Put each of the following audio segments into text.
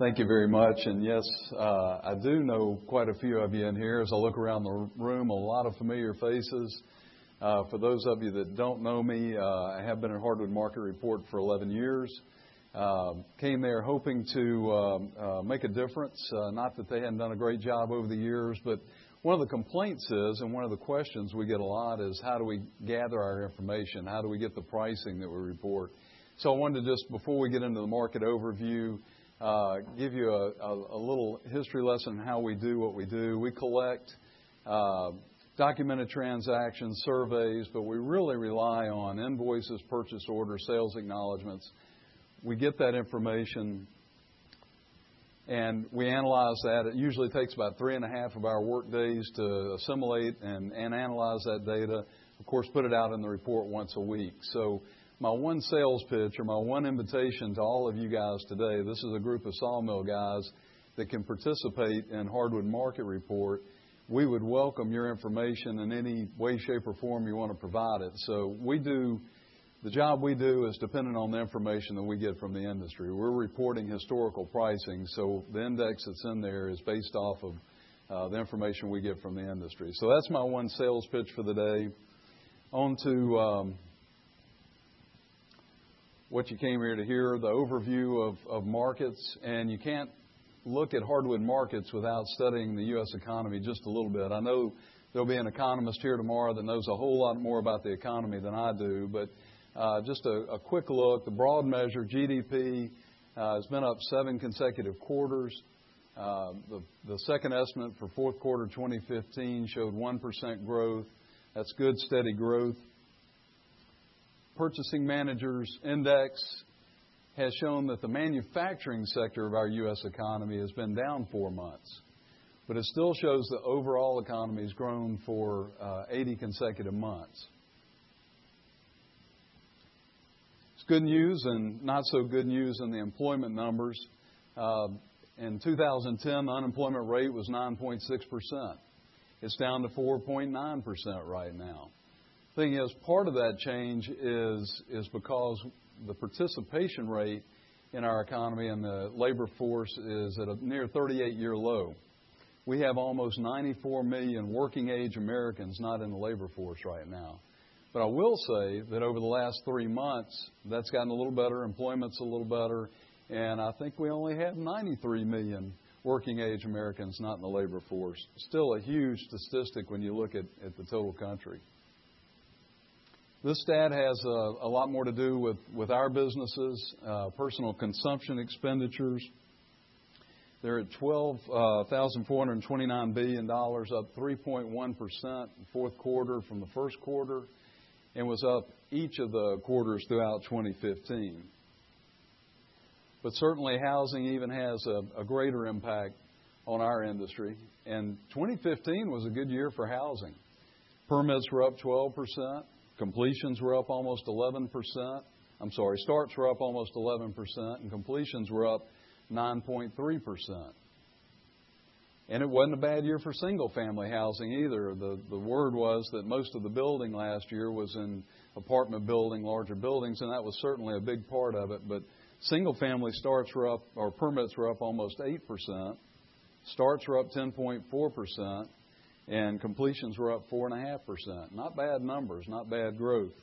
Thank you very much. And yes, I do know quite a few of you in here. As I look around the room, a lot of familiar faces. For those of you that don't know me, I have been at Hardwood Market Report for 11 years. Came there hoping to make a difference. Not that they hadn't done a great job over the years, but one of the complaints is, and one of the questions we get a lot is, how do we gather our information? How do we get the pricing that we report? So I wanted to just, before we get into the market overview, give you a little history lesson on how we do what we do. We collect documented transactions, surveys, but we really rely on invoices, purchase orders, sales acknowledgments. We get that information and we analyze that. It usually takes about 3.5 of our work days to assimilate and analyze that data. Of course, put it out in the report once a week. So my one sales pitch or my one invitation to all of you guys today, this is a group of sawmill guys that can participate in Hardwood Market Report. We would welcome your information in any way, shape, or form you want to provide it. So the job we do is dependent on the information that we get from the industry. We're reporting historical pricing, so the index that's in there is based off of the information we get from the industry. So that's my one sales pitch for the day. On to what you came here to hear, the overview of markets. And you can't look at hardwood markets without studying the U.S. economy just a little bit. I know there'll be an economist here tomorrow that knows a whole lot more about the economy than I do, but just a quick look. The broad measure, GDP, has been up 7 consecutive quarters. The second estimate for fourth quarter 2015 showed 1% growth. That's good, steady growth. Purchasing Managers Index has shown that the manufacturing sector of our U.S. economy has been down 4 months. But it still shows the overall economy has grown for 80 consecutive months. It's good news and not so good news in the employment numbers. In 2010, the unemployment rate was 9.6%. It's down to 4.9% right now. The thing is, part of that change is because the participation rate in our economy and the labor force is at a near 38-year low. We have almost 94 million working age Americans not in the labor force right now. But I will say that over the last 3 months, that's gotten a little better, employment's a little better, and I think we only have 93 million working age Americans not in the labor force. Still a huge statistic when you look at the total country. This stat has a lot more to do with our businesses, personal consumption expenditures. They're at $12,429 billion, up 3.1% in fourth quarter from the first quarter, and was up each of the quarters throughout 2015. But certainly housing even has a greater impact on our industry. And 2015 was a good year for housing. Permits were up 12%. Completions were up almost 11%. Starts were up almost 11%, and completions were up 9.3%. And it wasn't a bad year for single-family housing either. The word was that most of the building last year was in apartment building, larger buildings, and that was certainly a big part of it. But single-family starts were up, or permits were up almost 8%. Starts were up 10.4%. And completions were up 4.5%. Not bad numbers, not bad growth.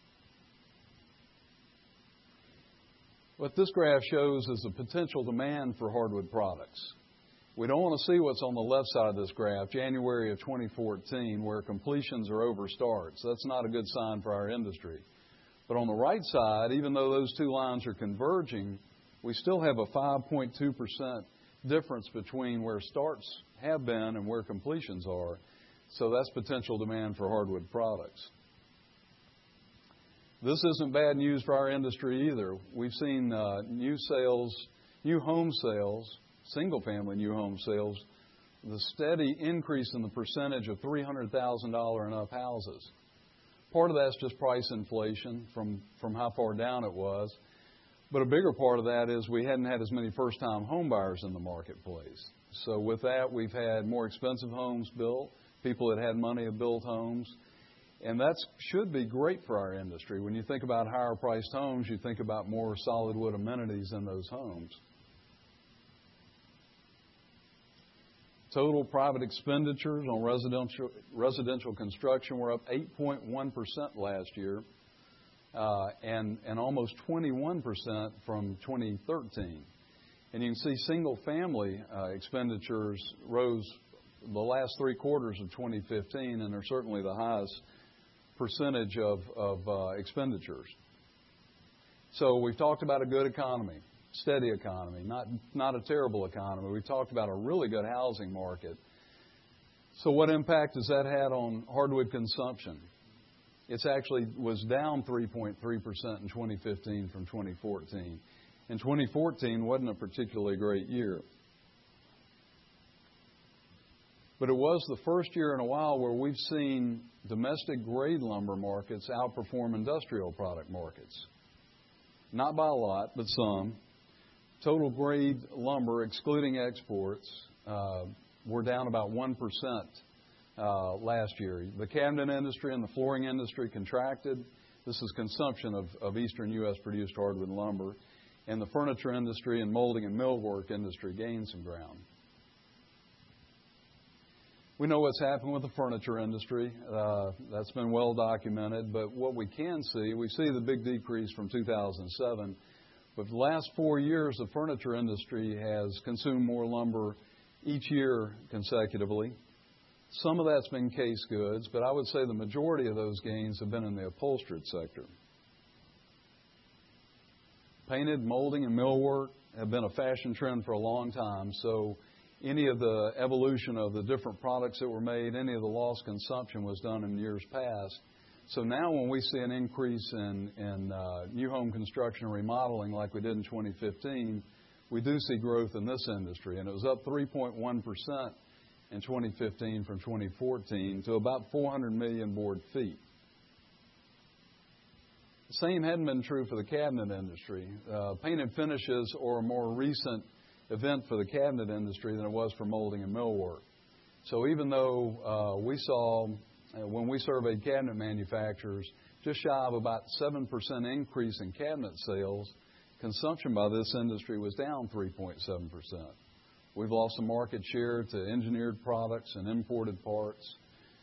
What this graph shows is the potential demand for hardwood products. We don't want to see what's on the left side of this graph, January of 2014, where completions are over starts. That's not a good sign for our industry. But on the right side, even though those two lines are converging, we still have a 5.2% difference between where starts have been and where completions are. So that's potential demand for hardwood products. This isn't bad news for our industry either. We've seen new home sales, single-family new home sales, the steady increase in the percentage of $300,000 and up houses. Part of that's just price inflation from how far down it was. But a bigger part of that is we hadn't had as many first-time home buyers in the marketplace. So with that, we've had more expensive homes built. People that had money have built homes. And that should be great for our industry. When you think about higher-priced homes, you think about more solid wood amenities in those homes. Total private expenditures on residential construction were up 8.1% last year, and almost 21% from 2013. And you can see single-family expenditures rose the last 3 quarters of 2015, and they're certainly the highest percentage of expenditures. So we've talked about a good economy, steady economy, not a terrible economy. We've talked about a really good housing market. So what impact has that had on hardwood consumption? It's actually was down 3.3% in 2015 from 2014. And 2014 wasn't a particularly great year. But it was the first year in a while where we've seen domestic grade lumber markets outperform industrial product markets. Not by a lot, but some. Total grade lumber, excluding exports, were down about 1% last year. The cabinet industry and the flooring industry contracted. This is consumption of eastern U.S. produced hardwood lumber. And the furniture industry and molding and millwork industry gained some ground. We know what's happened with the furniture industry. That's been well documented. But what we can see, we see the big decrease from 2007. But the last 4 years, the furniture industry has consumed more lumber each year consecutively. Some of that's been case goods, but I would say the majority of those gains have been in the upholstered sector. Painted, molding, and millwork have been a fashion trend for a long time. So any of the evolution of the different products that were made, any of the lost consumption was done in years past. So now when we see an increase in new home construction and remodeling like we did in 2015, we do see growth in this industry. And it was up 3.1% in 2015 from 2014 to about 400 million board feet. The same hadn't been true for the cabinet industry. Paint and finishes are a more recent event for the cabinet industry than it was for molding and millwork. So even though we saw, when we surveyed cabinet manufacturers, just shy of about 7% increase in cabinet sales, consumption by this industry was down 3.7%. We've lost some market share to engineered products and imported parts.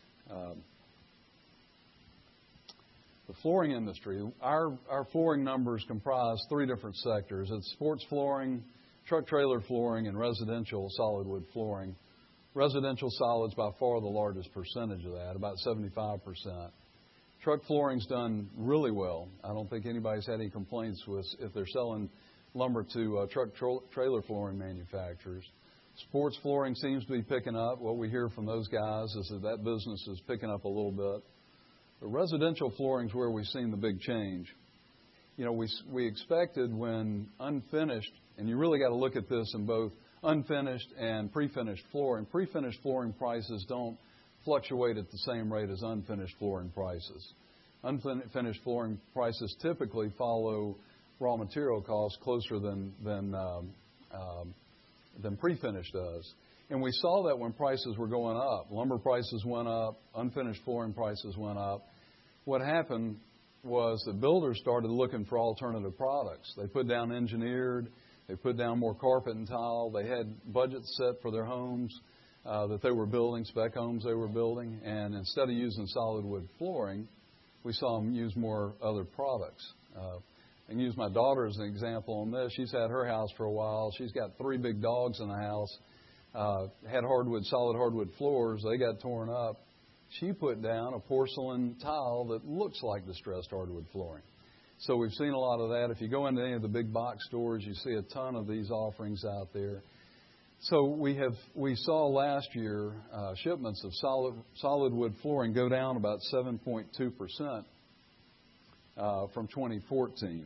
The flooring industry, our flooring numbers comprise 3 different sectors. It's sports flooring, truck trailer flooring, and residential solid wood flooring. Residential solid's by far the largest percentage of that, about 75%. Truck flooring's done really well. I don't think anybody's had any complaints with if they're selling lumber to truck trailer flooring manufacturers. Sports flooring seems to be picking up. What we hear from those guys is that business is picking up a little bit. But residential flooring is where we've seen the big change. You know, we expected when unfinished, and you really got to look at this in both unfinished and pre-finished flooring. Pre-finished flooring prices don't fluctuate at the same rate as unfinished flooring prices. Unfinished flooring prices typically follow raw material costs closer than pre-finished does. And we saw that when prices were going up. Lumber prices went up, unfinished flooring prices went up. What happened was the builders started looking for alternative products. They put down engineered, they put down more carpet and tile. They had budgets set for their homes that they were building, spec homes they were building. And instead of using solid wood flooring, we saw them use more other products. I can use my daughter as an example on this. She's had her house for a while. She's got 3 big dogs in the house. Had solid hardwood floors. They got torn up. She put down a porcelain tile that looks like distressed hardwood flooring. So we've seen a lot of that. If you go into any of the big box stores, you see a ton of these offerings out there. So we saw last year shipments of solid wood flooring go down about 7.2% from 2014.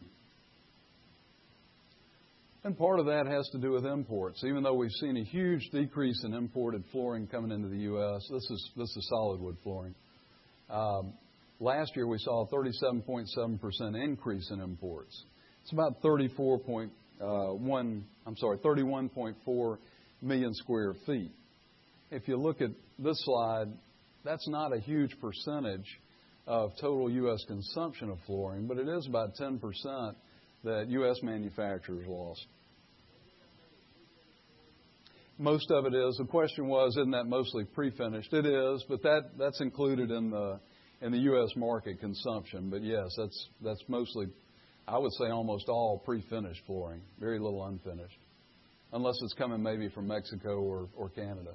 And part of that has to do with imports. Even though we've seen a huge decrease in imported flooring coming into the U.S., this is solid wood flooring. Last year we saw a 37.7% increase in imports. It's about 31.4 million square feet. If you look at this slide, that's not a huge percentage of total U.S. consumption of flooring, but it is about 10% that U.S. manufacturers lost. Most of it is. The question was, isn't that mostly pre-finished? It is, but that's included in the U.S. market consumption. But yes, that's mostly, I would say, almost all pre-finished flooring. Very little unfinished, unless it's coming maybe from Mexico or Canada.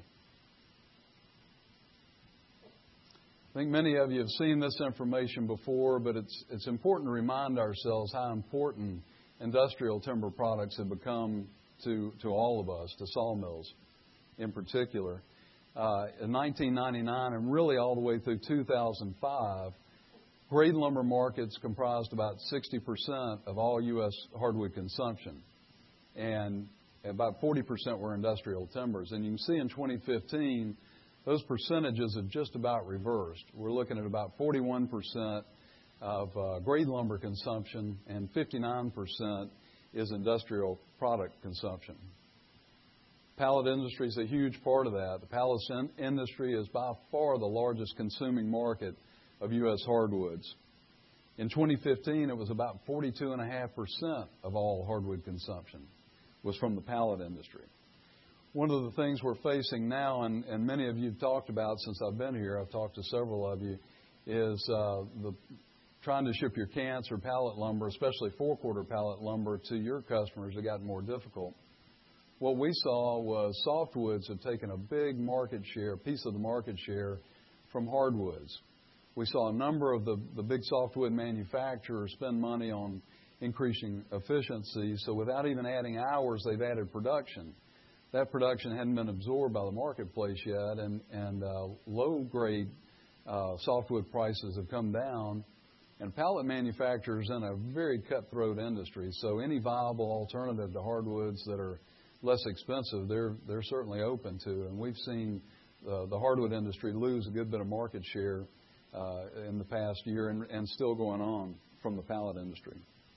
I think many of you have seen this information before, but it's important to remind ourselves how important industrial timber products have become to all of us, to sawmills in particular. In 1999 and really all the way through 2005, grade lumber markets comprised about 60% of all U.S. hardwood consumption, and about 40% were industrial timbers. And you can see in 2015, those percentages have just about reversed. We're looking at about 41% of grade lumber consumption, and 59% is industrial product consumption. Pallet industry is a huge part of that. The pallet industry is by far the largest consuming market of U.S. hardwoods. In 2015, it was about 42.5% of all hardwood consumption was from the pallet industry. One of the things we're facing now, and many of you have talked about since I've been here, I've talked to several of you, is trying to ship your cants or pallet lumber, especially four-quarter pallet lumber, to your customers has gotten more difficult. What we saw was softwoods have taken a big market share, piece of the market share from hardwoods. We saw a number of the big softwood manufacturers spend money on increasing efficiency, so without even adding hours, they've added production. That production hadn't been absorbed by the marketplace yet, and low-grade softwood prices have come down. And pallet manufacturers in a very cutthroat industry, so any viable alternative to hardwoods that are less expensive, they're certainly open to. And we've seen the hardwood industry lose a good bit of market share in the past year, and still going on from the pallet industry.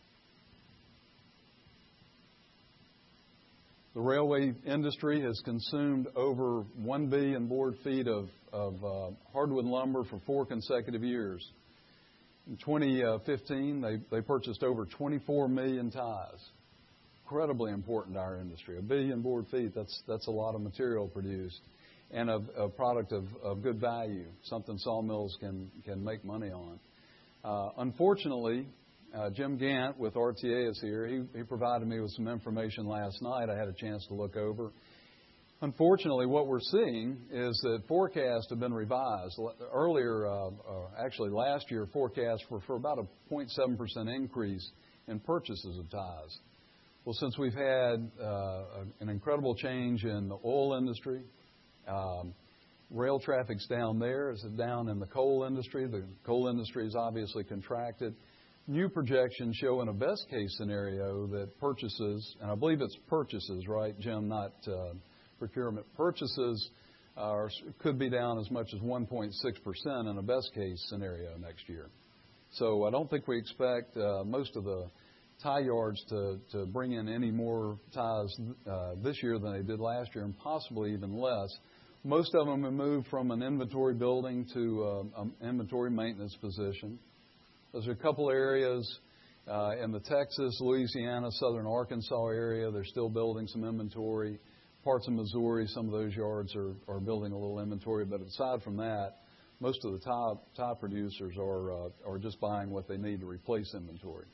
The railway industry has consumed over 1 billion board feet of hardwood lumber for 4 consecutive years. In 2015, they purchased over 24 million ties. Incredibly important to our industry. 1 billion board feet, that's a lot of material produced, and a product of good value, something sawmills can make money on. Unfortunately, Jim Gant with RTA is here. He provided me with some information last night I had a chance to look over. Unfortunately, what we're seeing is that forecasts have been revised. Earlier, actually last year, forecasts were for about a 0.7% increase in purchases of ties. Well, since we've had an incredible change in the oil industry, rail traffic's down there. It's down in the coal industry. The coal industry is obviously contracted. New projections show in a best case scenario that purchases, and I believe it's purchases, right, Jim, not procurement. Purchases could be down as much as 1.6% in a best case scenario next year. So I don't think we expect most of the tie yards to bring in any more ties this year than they did last year, and possibly even less. Most of them have moved from an inventory building to an inventory maintenance position. There's a couple areas in the Texas, Louisiana, southern Arkansas area. They're still building some inventory. Parts of Missouri, some of those yards are building a little inventory. But aside from that, most of the tie producers are just buying what they need to replace inventory.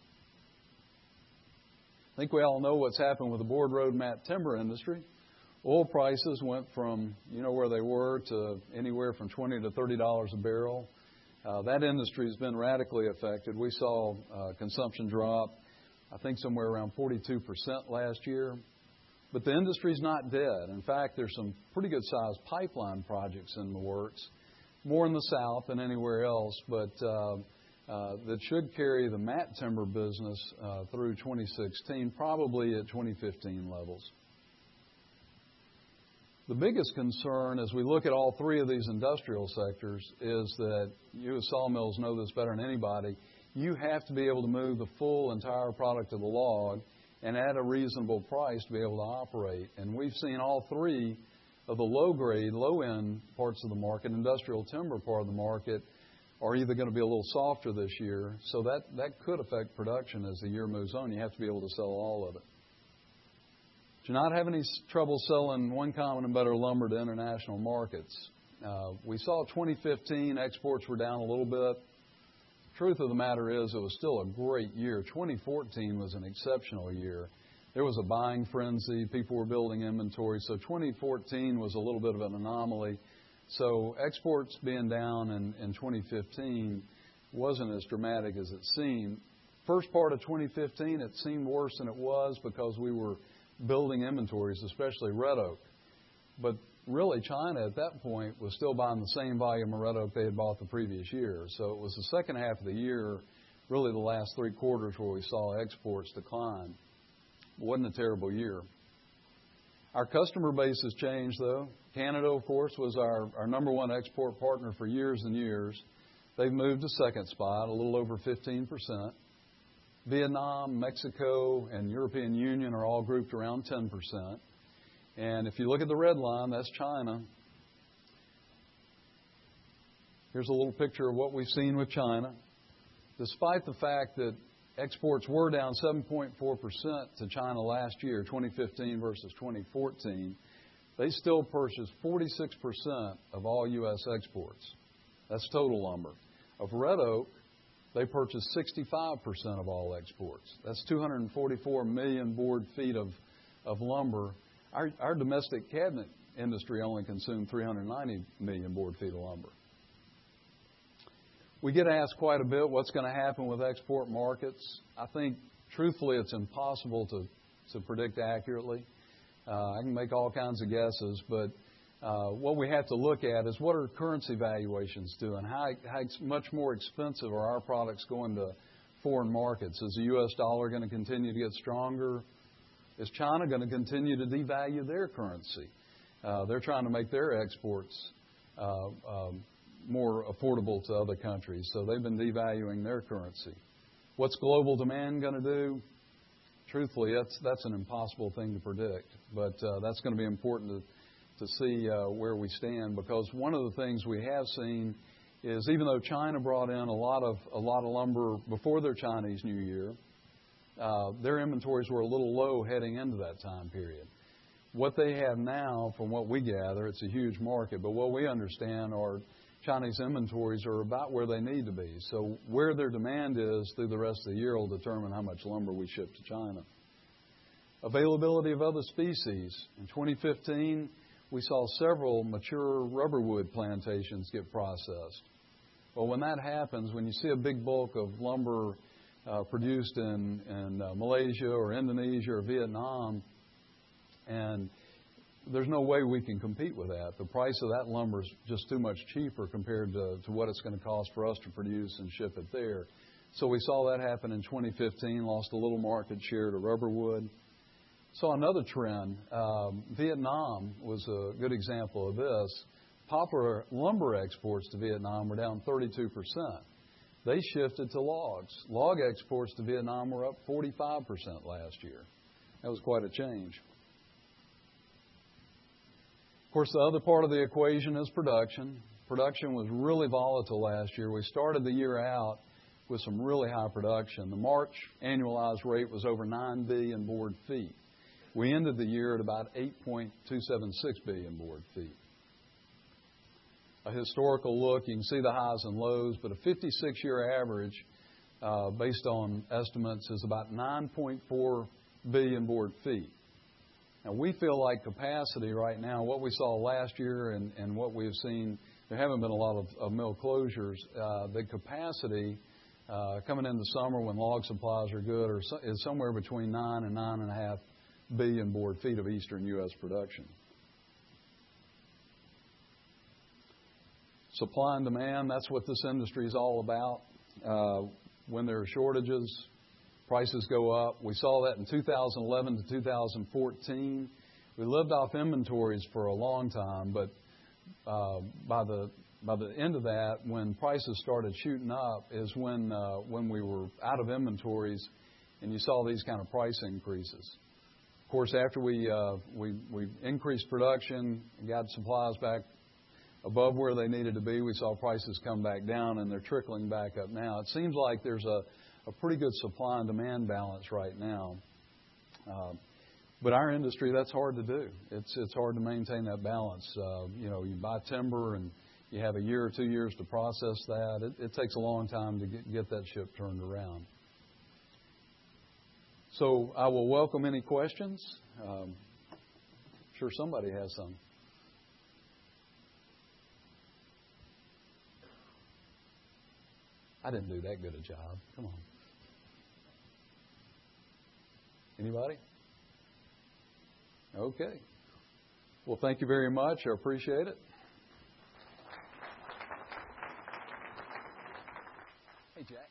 I think we all know what's happened with the board, road, mat, timber industry. Oil prices went from, where they were to anywhere from $20 to $30 a barrel. That industry has been radically affected. We saw consumption drop, I think, somewhere around 42% last year. But the industry's not dead. In fact, there's some pretty good-sized pipeline projects in the works, more in the south than anywhere else, but that should carry the mat timber business through 2016, probably at 2015 levels. The biggest concern as we look at all three of these industrial sectors is that you as sawmills know this better than anybody. You have to be able to move the full entire product of the log and at a reasonable price to be able to operate. And we've seen all three of the low-grade, low-end parts of the market, industrial timber part of the market, are either going to be a little softer this year. So that could affect production as the year moves on. You have to be able to sell all of it. You're not having any trouble selling one common and better lumber to international markets. We saw 2015 exports were down a little bit. Truth of the matter is, it was still a great year. 2014 was an exceptional year. There was a buying frenzy. People were building inventory. So 2014 was a little bit of an anomaly. So exports being down in 2015 wasn't as dramatic as it seemed. First part of 2015, it seemed worse than it was because we were building inventories, especially red oak. But really, China at that point was still buying the same volume of red oak they had bought the previous year. So it was the second half of the year, really the last 3 quarters, where we saw exports decline. It wasn't a terrible year. Our customer base has changed, though. Canada, of course, was our number one export partner for years and years. They've moved to second spot, a little over 15%. Vietnam, Mexico, and European Union are all grouped around 10%. And if you look at the red line, that's China. Here's a little picture of what we've seen with China. Despite the fact that exports were down 7.4% to China last year, 2015 versus 2014, they still purchased 46% of all U.S. exports. That's total lumber. Of red oak, they purchased 65% of all exports. That's 244 million board feet of lumber. Our domestic cabinet industry only consumed 390 million board feet of lumber. We get asked quite a bit what's going to happen with export markets. I think, truthfully, it's impossible to predict accurately. I can make all kinds of guesses, but what we have to look at is what are currency valuations doing? How much more expensive are our products going to foreign markets? Is the U.S. dollar going to continue to get stronger? Is China going to continue to devalue their currency? They're trying to make their exports more affordable to other countries, so they've been devaluing their currency. What's global demand going to do? Truthfully, that's an impossible thing to predict, but that's going to be important to see where we stand, because one of the things we have seen is even though China brought in a lot of lumber before their Chinese New Year, their inventories were a little low heading into that time period. What they have now, from what we gather, it's a huge market, but what we understand are Chinese inventories are about where they need to be. So where their demand is through the rest of the year will determine how much lumber we ship to China. Availability of other species. In 2015, we saw several mature rubber wood plantations get processed. Well, when that happens, when you see a big bulk of lumber produced in Malaysia or Indonesia or Vietnam, and there's no way we can compete with that. The price of that lumber is just too much cheaper compared to what it's going to cost for us to produce and ship it there. So we saw that happen in 2015, lost a little market share to rubber wood. Saw another trend. Vietnam was a good example of this. Poplar lumber exports to Vietnam were down 32%. They shifted to logs. Log exports to Vietnam were up 45% last year. That was quite a change. Of course, the other part of the equation is production. Production was really volatile last year. We started the year out with some really high production. The March annualized rate was over 9 billion board feet. We ended the year at about 8.276 billion board feet. A historical look, you can see the highs and lows, but a 56-year average based on estimates is about 9.4 billion board feet. Now, we feel like capacity right now, what we saw last year and what we've seen, there haven't been a lot of mill closures. The capacity coming into summer when log supplies are good is somewhere between 9 and 9.5 billion board feet of eastern U.S. production. Supply and demand, that's what this industry is all about. When there are shortages, prices go up. We saw that in 2011 to 2014. We lived off inventories for a long time, but by the end of that, when prices started shooting up, is when we were out of inventories, and you saw these kind of price increases. Of course, after we increased production and got supplies back above where they needed to be, we saw prices come back down, and they're trickling back up now. It seems like there's a pretty good supply and demand balance right now. But our industry, that's hard to do. It's hard to maintain that balance. You buy timber and you have a year or 2 years to process that. It takes a long time to get that ship turned around. So I will welcome any questions. I'm sure somebody has some. I didn't do that good a job. Come on. Anybody? Okay. Well, thank you very much. I appreciate it. Hey, Jack.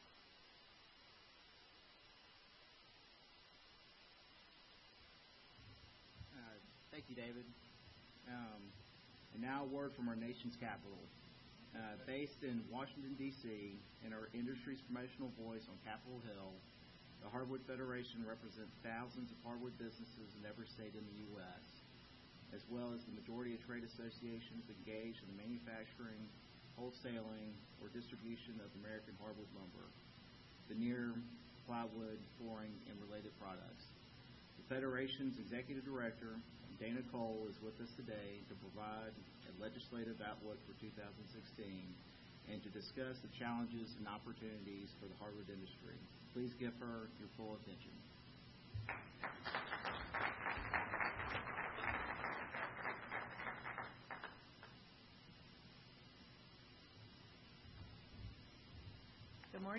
Thank you, David. And now a word from our nation's capital. Based in Washington, D.C., and our industry's promotional voice on Capitol Hill, the Hardwood Federation represents thousands of hardwood businesses in every state in the U.S., as well as the majority of trade associations engaged in the manufacturing, wholesaling, or distribution of American hardwood lumber, veneer, plywood, flooring, and related products. The Federation's Executive Director, Dana Cole, is with us today to provide a legislative outlook for 2016 and to discuss the challenges and opportunities for the hardwood industry. Please give her your full attention.